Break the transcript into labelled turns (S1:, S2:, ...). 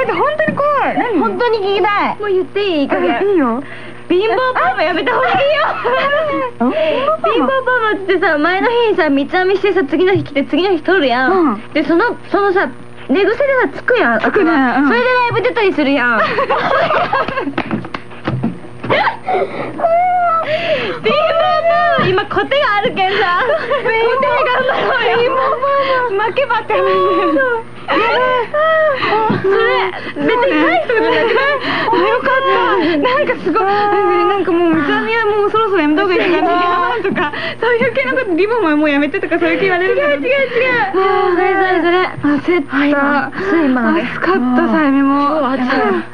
S1: 待って、本当に怖い。何？
S2: 本当に聞きたい。もう言っていい？いい加減。
S1: いいよ。
S2: 貧乏パーマやめた方がいいよ。貧乏パーマってさ、前の日にさ三つ編みしてさ、次の日来て次の日取るやん。でそのさ寝癖でさつくやん。つくね。それでライブ出たりするやん。貧乏パーマ今コテがあるけんさ。コテ頑張ろうよ。貧乏パーマ負けばって話。それ別にない人じゃなくて、よかった。なんかすごい、なんかもう三つ編みはもうそろそろやめた方がいいかなとか、そういう系のこと、リボンはもうやめてとかそういう系言われるけど。違う。それ。焦った。今のね。暑かった、さゆみも。